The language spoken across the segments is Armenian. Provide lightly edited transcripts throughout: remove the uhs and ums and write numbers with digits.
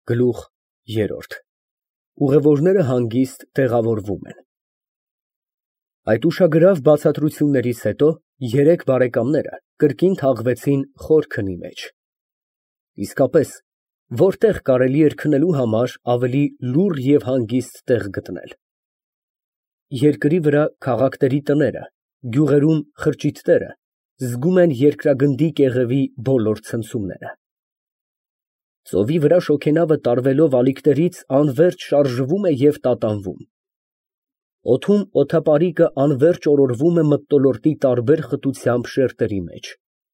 Գլուխ երրորդ Ուղևորները հանգիստ տեղավորվում են։ Այդ ուշագրավ բացատրություններից հետո երեք բարեկամները կրկին թաղվեցին խոր քնի մեջ։ Իսկապես, որտեղ կարելի էր քնելու համար ավելի լուռ և հանգիստ տեղ գտնել։ Երկրի վրա քաղաքների տները, գյուղերում խրճիթները զգում են երկրագնդի կեղևի բոլոր ցնցումները։ Ծովի վրա շոգենավը տարվելով ալիքներից անվերջ շարժվում է և տատանվում։ Օդում օդապարիկը անվերջ օրորվում է մթնոլորտի տարբեր խտությամբ շերտերի մեջ։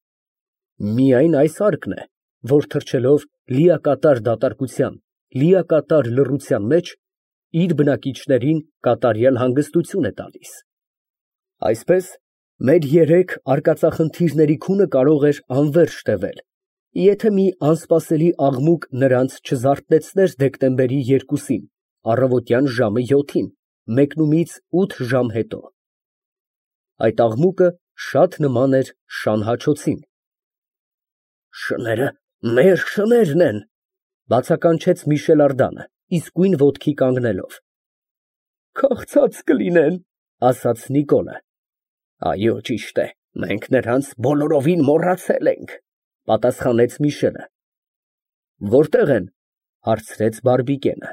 Միայն այսարկն է, որ թռչելով լիակատար դատարկության, լիակատար լռության մեջ, իր բնակիչներին կատարյալ հանգստություն է տալիս։ Այսպես, մեր երեք արկածախնդիրների քունը կարող էր անվերջ տևել, եթե մի անսպասելի աղմուկ նրանց չզարթնեցներ դեկտեմբերի 2-ին, առավոտյան ժամը 7-ին, մեկնումից 8 ժամ հետո։ Այդ աղմուկը շատ նման էր շան հաչոցին։ «Շները մեր շներն են», բացականչեց Միշել Ардանը, իսկույն ոտքի կանգնելով։ «Քաղցած կլինեն», ասաց Նիկոլը։ «Այո, ճիշտ է, մենք նրանց բոլորովին մոռացել ենք», պատասխանեց Միշելը։ «Որտե՞ղ են», հարցրեց Բարբիկենը։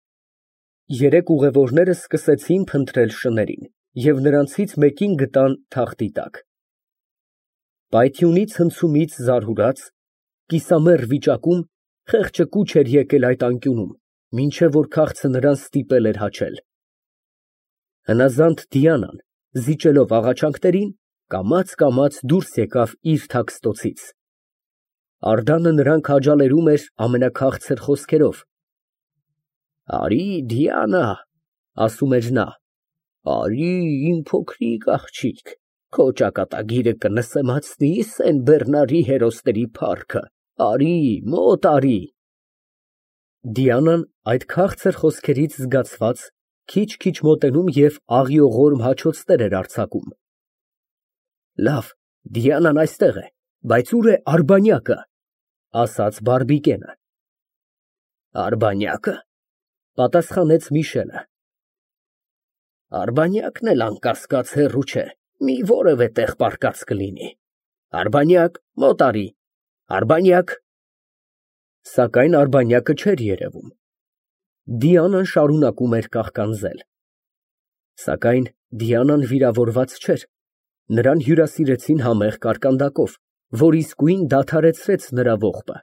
Երեք ուղևորները սկսեցին փնտրել շներին և նրանցից մեկին գտան թախտի տակ։ Պայթյունի ցնցումից զարհուրած, կիսամեռ վիճակում խեղճը կուչ էր եկել այդ անկյունում, մինչև որ քաղցը նրան ստիպել էր հաչել։ Հնազանդ Դիանան, զիջելով աղաչանքներին, կամաց դուրս եկավ իր թաքստոցից։ Ардանը նրան քաջալերում էր ամենաքաղցր խոսքերով։ «Արի, Դիանա», ասում էր նա, «արի, իմ փոքրիկ աղջիկ, քո ճակատագիրը կնսեմացնի Սեն Բեռնարի հերոսների փառքը, արի, մոտ արի»։ Դիանան այդ քաղցր խոսքերից զգացված քիչ մոտենում և աղիողորմ հաչոցներ էր արձակում։ «Լավ, Դիանան այստեղ է, բայց ո՞ւր է Արբանյակը», ասաց Բարբիկենը։ «Արբանյակը», պատասխանեց Միշելը։ «Արբանյակն էլ անկասկած հեռու չէ, մի որևէ տեղ պառկած կլինի։ Արբանյակ, մոտ արի, Արբանյակ»։ Սակայն Արբանյակը չէր երևում։ Դիանան շարունակում էր կաղկանձել։ Սակայն Դիանան վիրավորված չէր, նրան հյուրասիրեցին համեղ կարկանդակով, որ իսկույն դադարեցրեց նրա ողբը։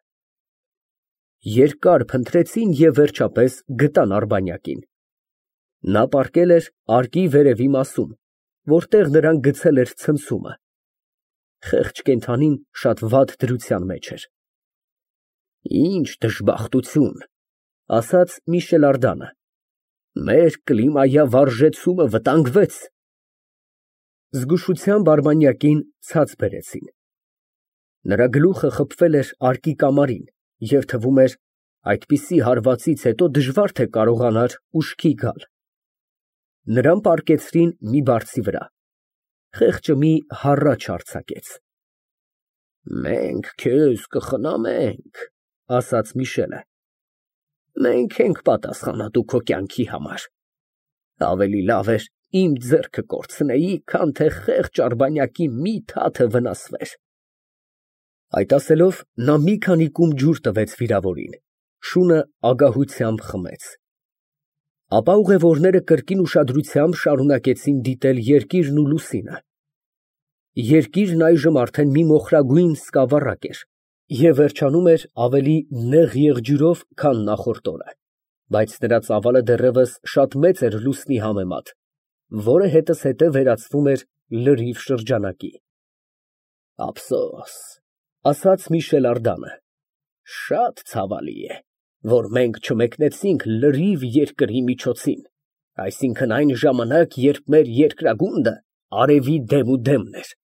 Երկար փնտրեցին և վերջապես գտան Արբանյակին։ Նա պառկել էր արկի վերևի մասում, որտեղ նրան գցել էր ցնցումը։ Խեղճ կենդանին շատ վատ դրության մեջ էր։ «Ինչ դժբախտություն», ասաց Միշել Ардանը, «մեր կլիմայավարժեցումը վտանգվեց»։ Զգուշությամբ Արբանյակին ցած բերեցին։ Նրա գլուխը խփվել էր արկի կամարին և թվում էր այդպիսի հարվածից հետո դժվար թե կարողանար ուշքի գալ։ Նրան պառկեցրին մի բարձի վրա։ Խեղճը մի հառաչ արձակեց։ «Մենք քեզ կխնամենք», ասաց Միշելը։ «Մենք ենք պատասխանատու քո կյանքի համար։ Ավելի լավ էր իմ ձեռքը կորցնեի, քան թե խեղճ Արբանյակի մի թաթը վնասվեր»։ Այդ ասելով, նա մի քանի կում ջուր տվեց վիրավորին, շունը ագահությամբ խմեց։ Ապա ուղևորները կրկին ուշադրությամբ շարունակեցին դիտել երկիրն ու լուսինը։ Երկիրն այժմ արդեն մի մոխրագույն սկավառակ էր և վերջանում էր ավելի նեղ եղջյուրով, քան նախորդ օրը, բայց նրա ծավալը դեռևս շատ մեծ էր լուսնի համեմատ, որը հետզհետե վերածվում էր լրիվ շրջանակի։ «Ափսոս», ասաց Միշել Ардանը, «շատ ցավալի է, որ մենք չմեկնեցինք լրիվ երկրի միջոցին, այսինքն այն ժամանակ, երբ մեր երկրագունդը արևի դեմուդեմն էր»։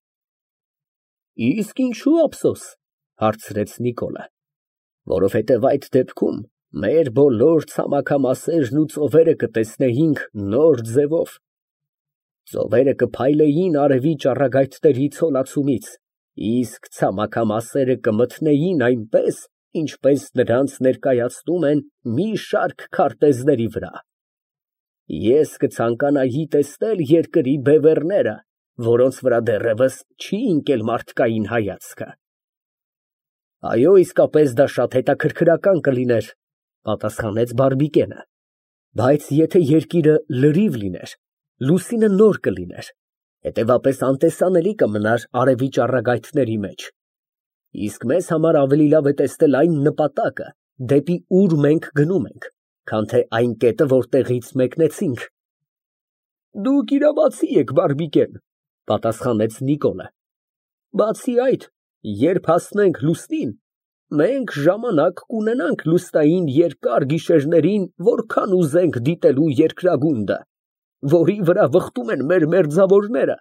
«Իսկ ինչո՞ւ ափսոս», հարցրեց Նիկոլը։ «Որովհետև այդ դեպքում մեր բոլոր ցամաքամասերն ու ծովերը կտեսնեինք նոր ձևով։ Ծովերը կփայլեին արևի ճառագայթների ցոլացումից, իսկ ցամաքամասերը կմթնեին այնպես, ինչպես նրանց ներկայացնում են մի շարք քարտեզների վրա։ Ես կցանկանայի տեսնել երկրի բևեռները, որոնց վրա դեռևս չի ընկել մարդկային հայացքը։ Այո, իսկապես դա շատ հետաքրքրական կլիներ, պատասխանեց Բարբիկենը, բայց եթե երկիրը լրիվ լիներ, լուսինը նոր կլիներ, հետևապես անտեսանելի կմնար արևի ճառագայթների մեջ։ Իսկ մեզ համար ավելի լավ է տեսնել այն նպատակը, դեպի ուր մենք գնում ենք, քան թե այն կետը, որտեղից մեկնեցինք։ Դուք իրավացի եք, Բարբիկեն, պատասխանեց Նիկոլը։ Բացի այդ, երբ հասնենք լուսնին, մենք ժամանակ կունենանք լուսնային երկար գիշերներին, որքան ուզենք դիտելու երկրագունդը, որի վրա վխտում են մեր մերձավորները։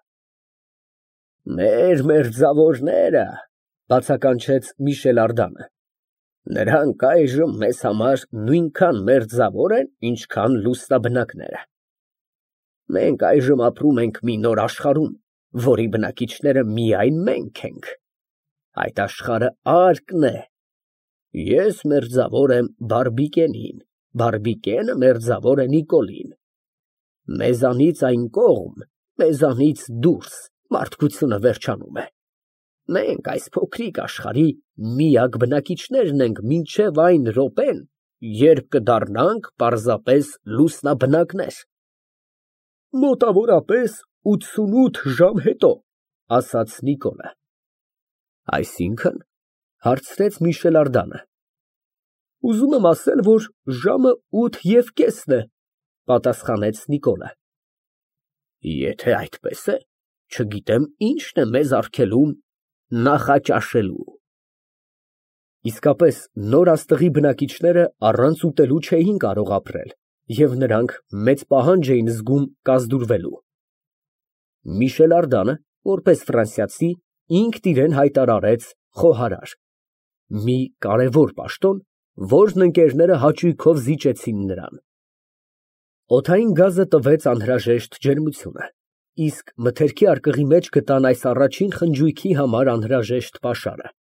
Մեր մերձավորները, բացականչեց Միշել Ардանը։ Նրանք այժմ մեզ համար նույնքան մերձավոր են, ինչքան լուսնաբնակները։ Մենք այժմ ապրում ենք մի նոր աշխարհում, որի բնակիչները միայն մենք ենք։ Այդ աշխարհը Արկն է։ Ես մերձավոր եմ Բարբիկենին, Բարբիկենը մերձավոր է Նիկոլին։ Մեզանից այն կողմ, մեզանից դուրս մարդկությունը վերջանում է։ Մենք այս փոքրիկ աշխարհի միակ բնակիչներն ենք մինչև այն րոպեն, երբ կդառնանք պարզապես լուսնաբնակներ։ Մոտավորապես 88 ժամ հետո, ասաց Նիկոլը։ Այսինքն, հարցրեց Միշել Ардանը։ Ուզում եմ ասել, որ ժամը 8:30 է, պատասխանեց Նիկոլը։ Եթե այդպես է, չգիտեմ ինչն է մեզ արգելում նախաճաշելու։ Իսկապես, նոր աստղի բնակիչները առանց ուտելու չէին կարող ապրել, և նրանք մեծ պահանջ էին զգում կազդուրվելու։ Միշել Ардանը, որպես ֆրանսիացի, ինքն իրեն հայտարարեց խոհարար, մի կարևոր պաշտոն, որն ընկերները հաճույքով զիջեցին նրան։ Օդային գազը տվեց անհրաժեշտ ջերմությունը, իսկ մթերքի արկղի մեջ գտան այս առաջին խնջույքի համար անհրաժեշտ պաշարը։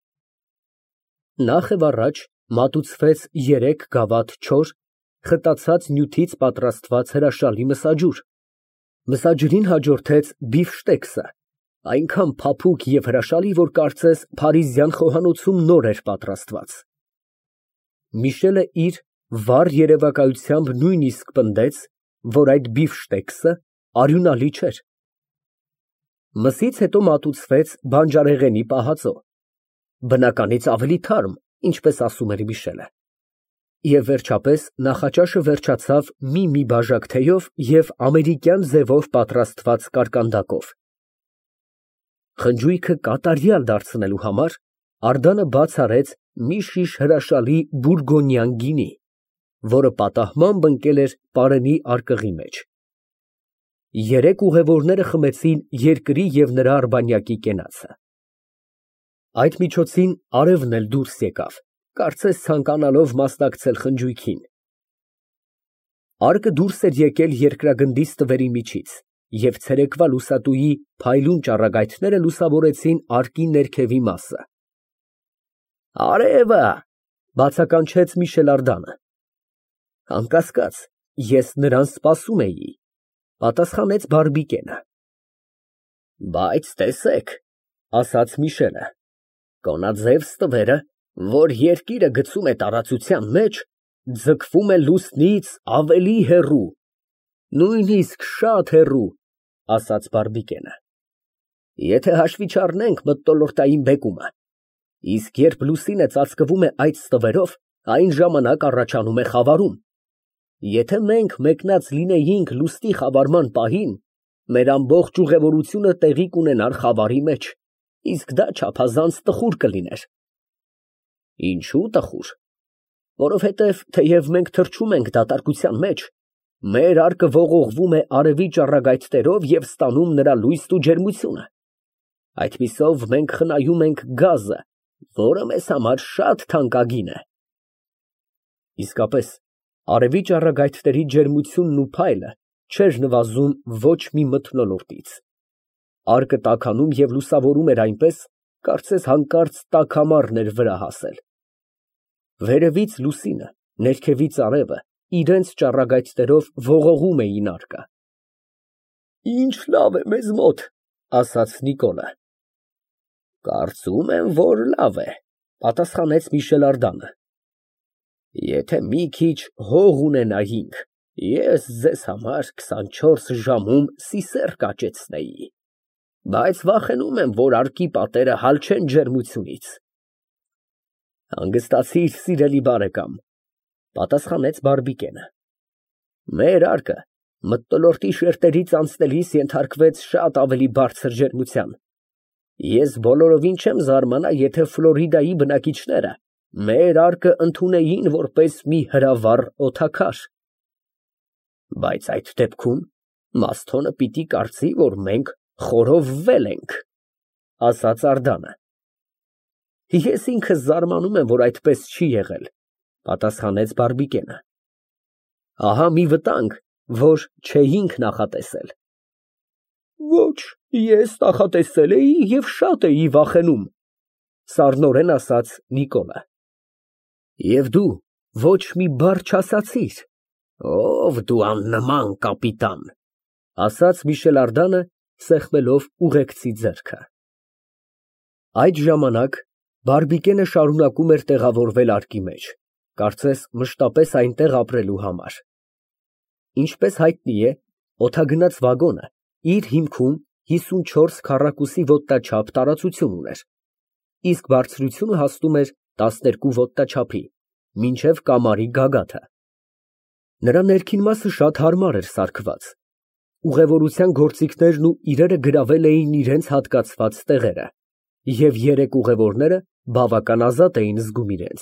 Նախ և առաջ մատուցվեց 3 գավաթ չոր, խտացած նյութից պատրաստված հրաշալի մսաջուր։ Մսաջրին հաջորդեց բիֆշտեքսը, այնքան փափուկ և հրաշալի, որ կարծես փարիզյան խոհանոցում նոր էր պատրաստված։ Միշելը իր վառ երևակայությամբ նույնիսկ պնդեց, որ այդ բիֆշտեքսը արյունալի չէր։ Մսից հետո մատուցվեց բանջարեղենի պահածո, բնականից ավելի թարմ, ինչպես ասում էր Միշելը։ Եվ վերջապես նախաճաշը վերջացավ մի բաժակ թեյով և ամերիկյան ձևով պատրաստված կարկանդակով։ Խնջույքը կատարյալ դարձնելու համար Ардանը բաց արեց մի շիշ հրաշալի բուրգոնյան գինի, որը պատահմամբ ընկել էր պարենի արկղի մեջ։ 3 ուղևորները խմեցին երկրի և նրա արբանյակի կենացը։ Այդ միջոցին արևն էլ դուրս եկավ, կարծես ցանկանալով մասնակցել խնջույքին։ Արկը դուրս էր եկել երկրագնդի ստվերի միջից, և ցերեկվա լուսատուի փայլուն ճառագայթները լուսավորեցին արկի ներքևի մասը։ Արևը, բացականչեց Միշել Ардանը։ Անկասկած, ես նրան սպասում էի, պատասխանեց Բարբիկենը։ Բայց տեսեք, ասաց Միշելը, կոնաձև ստվերը, որ երկիրը գցում է տարածության մեջ, ձգվում է լուսնից ավելի հեռու, նույնիսկ շատ հեռու, ասաց Բարբիկենը։ Եթե հաշվի չառնենք մթնոլորտային բեկումը, իսկ երբ լուսինը ծածկվում է այդ ստվերով, այն ժամանակ առաջանում է խավարում։ Եթե մենք մեկնած լինեինք լուսնի խավարման պահին, մեր ամբողջ ուղևորությունը տեղի կունենար խավարի մեջ, իսկ դա չափազանց տխուր կլիներ։ Ինչու տխուր։ Որովհետև թեև մենք թռչում ենք դատարկության մեջ, մեր արկը ողողվում է արևի ճառագայթներով և ստանում նրա լույսն ու ջերմությունը։ Այդպիսով մենք խնայում ենք գազը, որը մեզ համար շատ թանկագին է։ Իսկապես, արևի ճառագայթների ջերմությունն ու փայլը չէր նվազում ոչ մի մթնոլորտից։ Արկը տաքանում և լուսավորում էր այնպես, կարծես հանկարծ տաքամարն էր վրա հասել։ Վերևից լուսինը, ներքևից արևը իրենց ճառագայթներով ողողում էին արկը։ Ինչ լավ է մեզ մոտ, ասաց Նիկոլը։ Կարծում եմ, որ լավ է, պատասխանեց Միշելարդանը։ Եթե մի քիչ հող ունենայինք, ես ձեզ համար 24 ժամում սիսեռ կաճեցնեի, բայց վախենում եմ, որ արկի պատերը հալ չեն ջերմությունից։ Հանգստացիր, սիրելի բարեկամ, պատասխանեց Բարբիկենը։ Մեր արկը մթնոլորտի շերտերից անցնելիս ենթարկվեց շատ ավելի բարձր ջերմության։ Ես բոլորովին չեմ զարմանա, եթե Ֆլորիդայի բնակիչները մեր արկը ընդունեին որպես մի հրավառ օդաքար։ Բայց այդ դեպքում Մասթոնը պիտի կարծի, որ մենք խորովվել ենք, ասաց Ардանը։ Ես ինքս զարմանում եմ, որ այդպես չի եղել, պատասխանեց Բարբիկենը։ Ահա մի վտանգ, որ չէինք նախատեսել։ Ոչ, ես նախատեսել էի և շատ էի վախենում, սառնորեն ասաց Նիկոլը։ Եվ դու ոչ մի բառ չասացիր։ Ով դու աննման կապիտան, ասաց Միշելարդանը, սեղմելով ուղեկցի ձեռքը։ Այդ ժամանակ Բարբիկենը շարունակում էր տեղավորվել արկի մեջ, կարծես մշտապես այնտեղ ապրելու համար։ Ինչպես հայտնի է, օդագնաց վագոնը իր հիմքում 54 քառակուսի ոտնաչափ տարածություն ուներ, իսկ բարձրությունը հասնում էր 12 ոտնաչափի, մինչև կամարի գագաթը։ Նրա ներքին մասը շատ հարմար էր սարքված։ Ուղևորության գործիքներն ու իրերը գրավել էին իրենց հատկացված տեղերը, և երեք ուղևորները բավական ազատ էին զգում իրենց։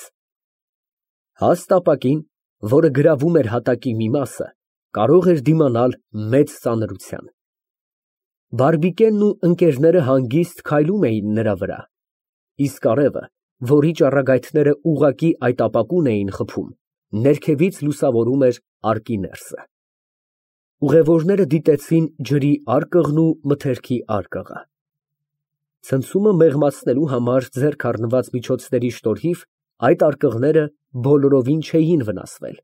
Հաստ ապակին, որը գրավում էր հատակի մի մասը, կարող էր դիմանալ մեծ ծանրության։ Բարբիկենն ու ընկերները հանգիստ քայլում էին նրա վրա, իսկ արևը, որի ճառագայթները ուղղակի այդ ապակուն էին խփում, ներքևից լուսավորում էր արկի ներսը։ Ուղևորները դիտեցին ջրի արկղն ու մթերքի արկղը։ Ցնցումը մեղմացնելու համար ձեռք առնված միջոցների շնորհիվ այդ արկղները բոլորովին չէին վնասվել։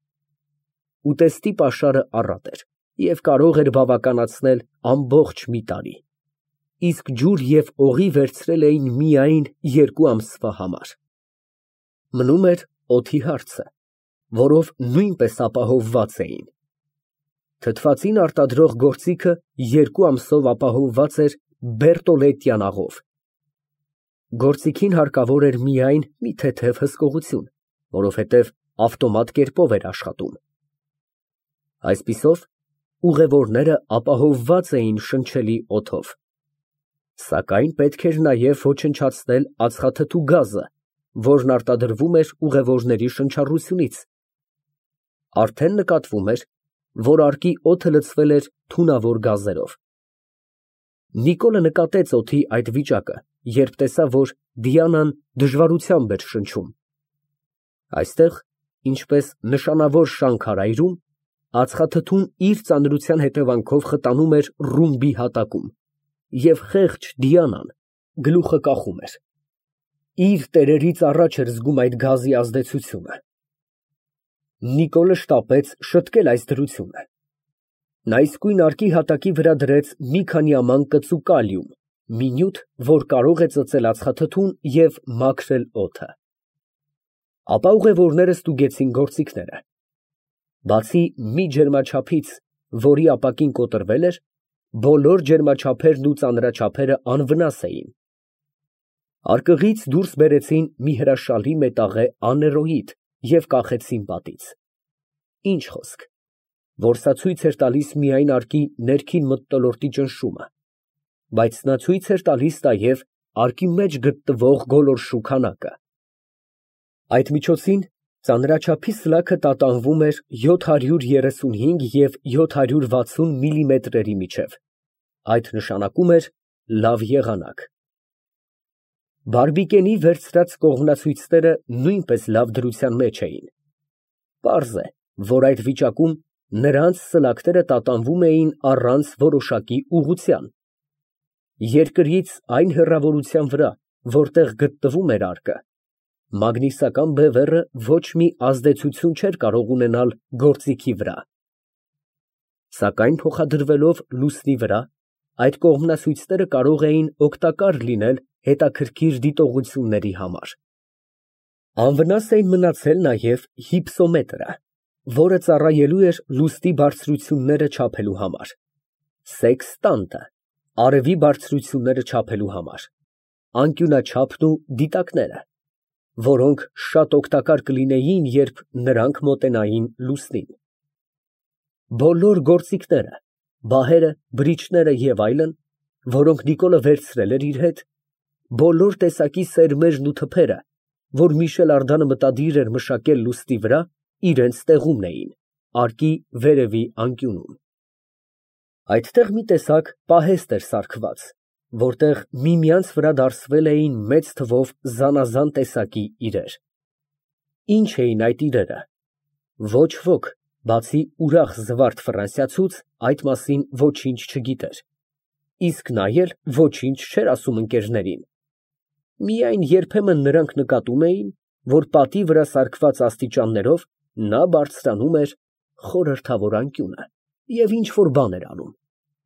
Ուտեստի պաշարը առատ էր և կարող էր բավականացնել ամբողջ մի տարի, իսկ ջուր և օղի վերցրել էին միայն 2 ամսվա համար։ Մնում էր օդի հարցը, որով նույնպես ապահովված էին։ Թթվածին արտադրող գործիքը 2 ամսով ապահովված էր Բերտոլետյան աղով։ Գործիքին հարկավոր էր միայն մի թեթև հսկողություն, որովհետև ավտոմատ կերպով էր աշխատում։ Այսպիսով, ուղևորները ապահովված էին շնչելի օդով։ Սակայն պետք էր նաև ոչնչացնել ածխաթթու գազը, որն արտադրվում էր ուղևորների շնչառությունից։ Արդեն նկատվում էր, որ արկի օդը լցվել էր թունավոր գազերով։ Նիկոլը նկատեց օդի այդ վիճակը, երբ տեսավ, որ Դիանան դժվարությամբ էր շնչում։ Այստեղ, ինչպես նշանավոր շանքարայրում, ածխաթթուն իր ծանրության հետևանքով խտանում էր ռումբի հատակում, և խեղճ Դիանան գլուխը կախում էր։ Իր տերերից առաջ էր զգում այդ գազի ազդեցությունը։ Նիկոլը շտապեց շտկել այս դրությունը։ Նա իսկույն արկի հատակի վրա դրեց մի քանի աման կծու կալիում, մի նյութ, որ կարող է ծծել ածխաթթուն և մաքրել օդը։ Ապա ուղևորները ստուգեցին գործիքները։ Բացի մի ջերմաչափից, որի ապակին կոտրվել էր, բոլոր ջերմաչափերն ու ծանրաչափերը անվնաս էին։ Արկղից դուրս բերեցին մի հրաշալի մետաղե աներոիդ և կախեցին պատից։ Ինչ խոսք, որ սա ցույց էր տալիս միայն արկի ներքին մթնոլորտի ճնշումը, բայց նա ցույց էր տալիս նաև արկի մեջ գտնվող գոլորշու քանակը։ Այդ միջոցին ծանրաչափի սլաքը տատանվում էր 735 և 760 միլիմետրերի միջև, այդ նշանակում էր լավ եղանակ։ Բարբիկենի վերցրած կողմնացույցները նույնպես լավ դրության մեջ էին։ Պարզ է, որ այդ վիճակում նրանց սլաքները տատանվում էին առանց որոշակի ուղղության։ Երկրից այն հեռավորության վրա, որտեղ գտնվում էր արկը, Մագնիսական բևեռը ոչ մի ազդեցություն չէր կարող ունենալ գործիքի վրա։ Սակայն փոխադրվելով լուսնի վրա, այդ կողմնասույցները կարող էին օգտակար լինել հետաքրքիր դիտողությունների համար։ Անվնաս էին մնացել նաև հիպսոմետրը, որը ծառայելու էր լուսնի բարձրությունները չափելու համար, սեքստանտը, արևի բարձրությունները չափելու համար, անկյունաչափն ու դիտակները, որոնք շատ օգտակար կլինեին, երբ նրանք մոտենային լուսնին։ Բոլոր գործիքները, բահերը, բրիչները և այլն, որոնք Նիկոլը վերցրել էր իր հետ, բոլոր տեսակի սերմերն ու թփերը, որ Միշել Արդանը մտադիր էր մշակել լուսնի վրա, իրենց տեղումն էին, արկի վերևի անկյունում։ Այդտեղ մի տեսակ պահեստ էր սարքված, որտեղ միմյանց վրա դարսվել էին մեծ թվով զանազան տեսակի իրեր։ Ինչ էին այդ իրերը։ Ոչ ոք, բացի ուրախ զվարթ ֆրանսիացուց, այդ մասին ոչինչ չգիտեր, իսկ նա էլ ոչինչ չէր ասում ընկերներին։ Միայն երբեմն նրանք նկատում էին, որ պատի վրա սարքված աստիճաններով նա բարձրանում էր խորհրդավոր անկյունը և ինչ֊որ բան էր անում։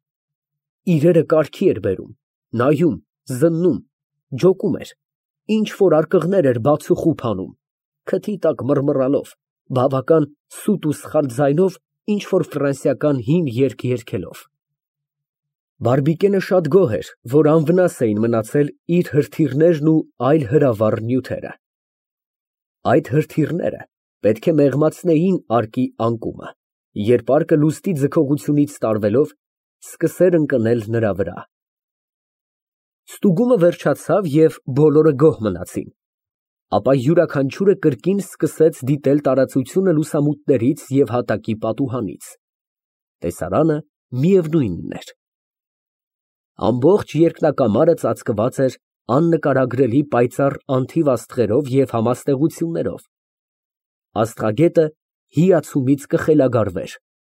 Իրերը կարգի էր բերում, նայում, զննում, ջոկում էր, ինչ֊որ արկղներ էր բաց ու խուփ անում, քթի տակ մռմռալով, բավական սուտ ու սխալ ձայնով ինչ֊որ ֆրանսիական հին երգ երգելով։ Բարբիկենը շատ գոհ էր, որ անվնաս էին մնացել իր հրթիռներն ու այլ հրավառ նյութերը։ Այդ հրթիռները պետք է մեղմացնեին արկի անկումը, երբ արկը լուսնի ձգողությունից տարվելով սկսեր ընկնել նրա վրա։ Ստուգումը վերջացավ և բոլորը գոհ մնացին, ապա յուրաքանչյուրը կրկին սկսեց դիտել տարածությունը լուսամուտներից և հատակի պատուհանից։ Տեսարանը միևնույնն էր։ Ամբողջ երկնակամարը ծածկված էր աննկարագրելի պայծառ անթիվ աստղերով և համաստեղություններով։ Աստղագետը հիացումից կխելագարվեր։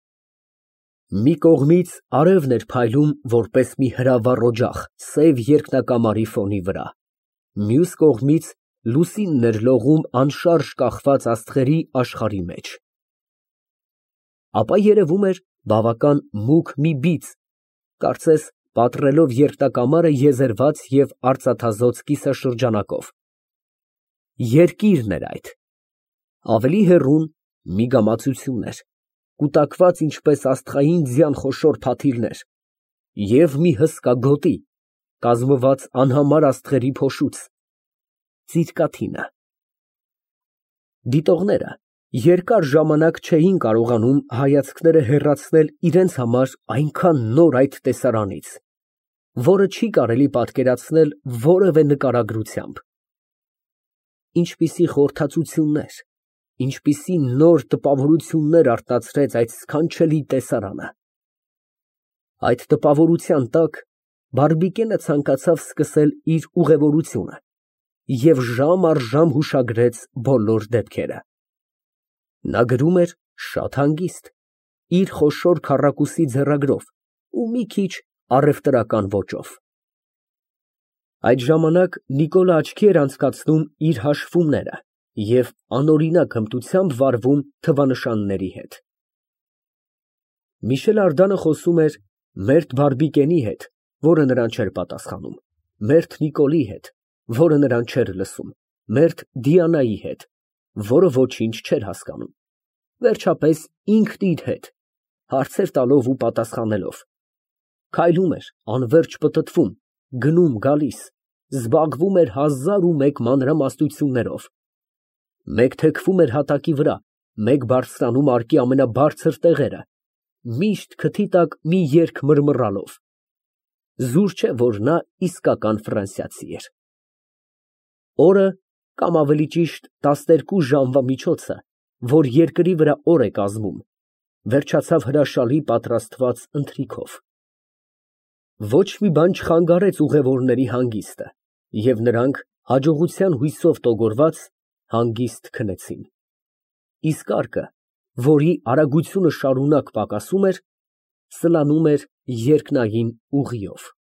Մի կողմից արևն էր փայլում որպես մի հրավառ օջախ սև երկնակամարի ֆոնի վրա, մյուս կողմից լուսինն էր լողում անշարժ կախված աստղերի աշխարհի մեջ։ Ապա երևում էր բավական մուգ մի բիծ, կարծես պատռելով երկնակամարը եզերված և արծաթազօծ կիսաշրջանակով։ Երկիրն էր այդ։ Ավելի հեռուն մի գամացություն էր, կուտակված ինչպես աստղային ձյան խոշոր փաթիլներ, և մի հսկա գոտի, կազմված անհամար աստղերի փոշուց, ծիրկաթինը։ Դիտողները երկար ժամանակ չէին կարողանում հայացքները հեռացնել իրենց համար այնքան նոր այդ տեսարանից, որը չի կարելի պատկերացնել որևէ նկարագրությամբ։ Ինչպիսի խորհրդածություններ, ինչպիսի նոր տպավորություններ արթնացրեց այդ սքանչելի տեսարանը։ Այդ տպավորության տակ Բարբիկենը ցանկացավ սկսել իր ուղևորությունը և ժամ առ ժամ հուշագրեց բոլոր դեպքերը։ Նա գրում էր շատ հանգիստ, իր խոշոր քառակուսի ձեռագրով ու մի քիչ առևտրական ոճով։ Այդ ժամանակ Նիկոլը աչքի էր անցկացնում իր հաշվումները և անօրինակ հմտությամբ վարվում թվանշանների հետ։ Միշել Ардանը խոսում էր մերթ Բարբիկենի հետ, որը նրան չէր պատասխանում, մերթ Նիկոլի հետ, որը նրան չէր լսում, մերթ Դիանայի հետ, որը ոչինչ չէր հասկանում, վերջապես ինքն իր հետ, հարցեր տալով ու պատասխանելով, քայլում էր, անվերջ պտտվում, գնում, գալիս, զբաղվում էր հազար ու մեկ մանրամասնություններով, մեկ թեքվում էր հատակի վրա, մեկ բարձրանում արկի ամենաբարձր տեղերը, միշտ քթի տակ մի երգ մռմռալով։ Զուր չէ, որ նա իսկական ֆրանսիացի էր։ Օրը, կամ ավելի ճիշտ 12 ժամվա միջոցը, որ երկրի վրա օր է կազմում, վերջացավ հրաշալի պատրաստված ընթրիքով։ Ոչ մի բան չխանգարեց ուղևորների հանգիստը, և նրանք հաջողության հույսով տոգորված հանգիստ քնեցին։ Իսկ արկը, որի արագությունը շարունակ պակասում էր, սլանում էր երկնային ուղիով։